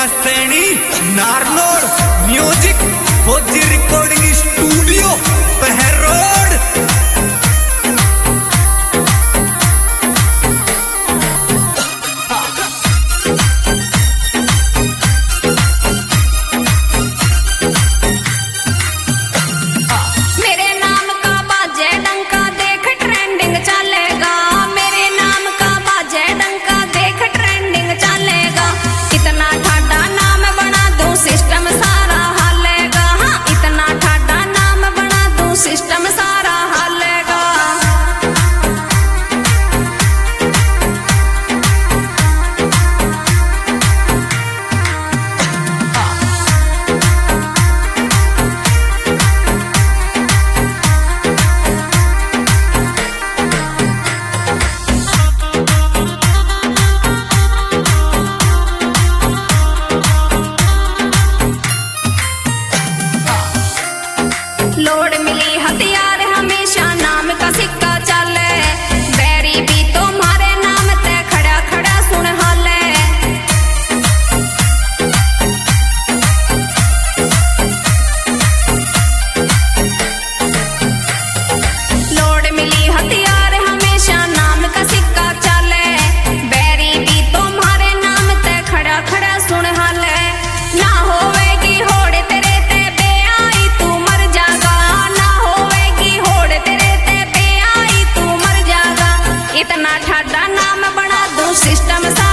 Saini Narnaul music फौजी recording studio पहर road. लोड मिली हथियार हमेशा नाम का सिक्का चले, बैरी भी तुम्हारे नाम ते खड़ा खड़ा सुन हाले। लोड मिली हथियार हमेशा नाम का सिक्का चले, बैरी भी तुम्हारे नाम ते खड़ा खड़ा सुन हाले। ना होवेगी होड़ तेरे ते बेआई तू मर जागा, ना होवेगी होड़ तेरे ते बेआई तू मर जागा। इतना ठाडा नाम बना दूं सिस्टम